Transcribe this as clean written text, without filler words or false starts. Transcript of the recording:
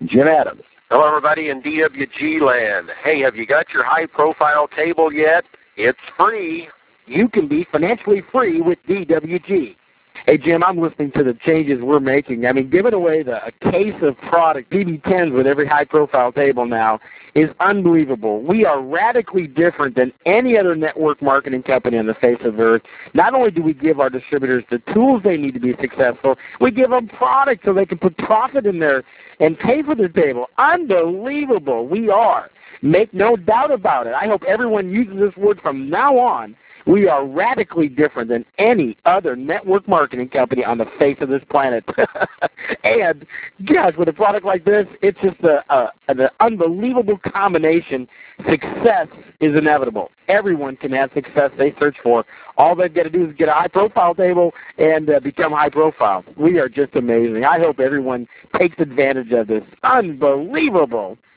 Jim Adams. Hello, everybody in DWG land. Hey, have you got your high-profile table yet? It's free. You can be financially free with DWG. Hey, Jim, I'm listening to the changes we're making. I mean, giving away a case of product, PB10s with every high-profile table now, is unbelievable. We are radically different than any other network marketing company on the face of the earth. Not only do we give our distributors the tools they need to be successful, we give them product so they can put profit in there and pay for their table. Unbelievable. We are. Make no doubt about it. I hope everyone uses this word from now on. We are radically different than any other network marketing company on the face of this planet. And, gosh, with a product like this, it's just an unbelievable combination. Success is inevitable. Everyone can have success they search for. All they've got to do is get a high-profile table and become high-profile. We are just amazing. I hope everyone takes advantage of this. Unbelievable.